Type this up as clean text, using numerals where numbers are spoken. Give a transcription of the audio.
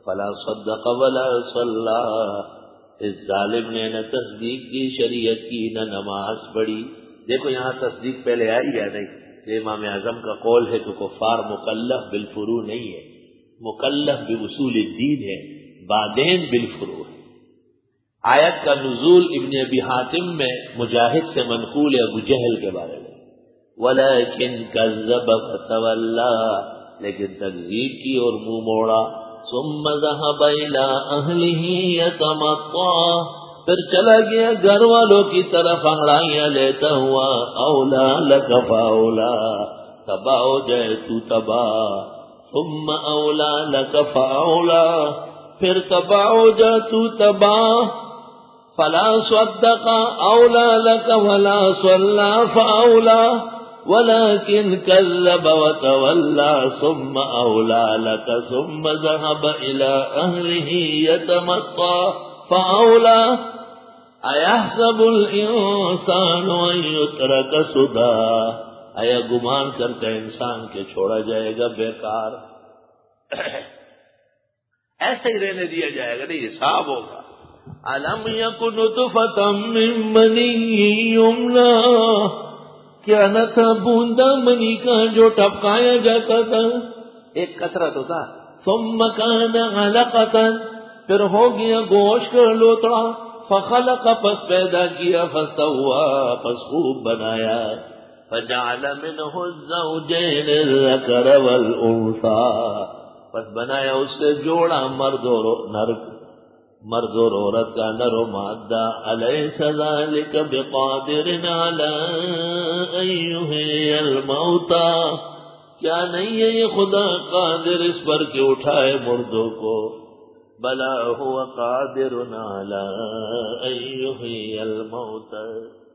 فلا صدق ولا صلى، اس ظالم نے نہ تصدیق کی شریعت کی نہ نماز پڑھی۔ دیکھو یہاں تصدیق پہلے آئی یا نہیں؟ یہ امام اعظم کا قول ہے کہ کفار مکلف بالفروع نہیں ہے، مکلف باصول الدین ہے، بعدین بالفروع ہے۔ آیت کا نزول ابن ابی حاتم میں مجاہد سے منقول ہے ابو جہل کے بارے میں، ولیکن کذب وتولی، لیکن تکذیب کی اور منہ موڑا، ثم ذهب الى اهله يتمطى، پھر چلا گیا گھر والوں کی طرف انگڑائیاں لیتا ہوا، اولا لک فاولا، تباہ ہو جائے تو تباہ، ثم اولا لک فاولا، پھر تباہ ہو جا تو تباہ، فلا صدق اولا لک ولا صلى فاولا ولكن كذب وتولى ثم أولى لك ثم ذهب إلى أهله يتمطى فأولى أيحسب الإنسان أن يترك سدى، ایا گمان کرتا ہے انسان کے چھوڑا جائے گا بیکار، ایسے ہی رہنے دیا جائے گا، نہیں حساب ہوگا۔ ألم يكن نطفة من مني يمنى، کیا نہ تھا بوندا منی کا جو ٹپکایا جاتا تھا، ایک قطرہ تو تھا، ثم كان علقة، پھر ہو گیا گوشت کا لوتڑا، فخلق، پس پیدا کیا، فسوا، پس خوب بنایا، فجعل منه الزوجين الذكر والانثى، پس بنایا اس سے جوڑا مرد اور عورت کا، نر و مادہ، الیس ذلک بقادر علی ان یحیی الموتى، کیا نہیں ہے یہ خدا قادر اس پر کہ اٹھائے مردوں کو، بلا هو قادر علی ان یحیی الموتى۔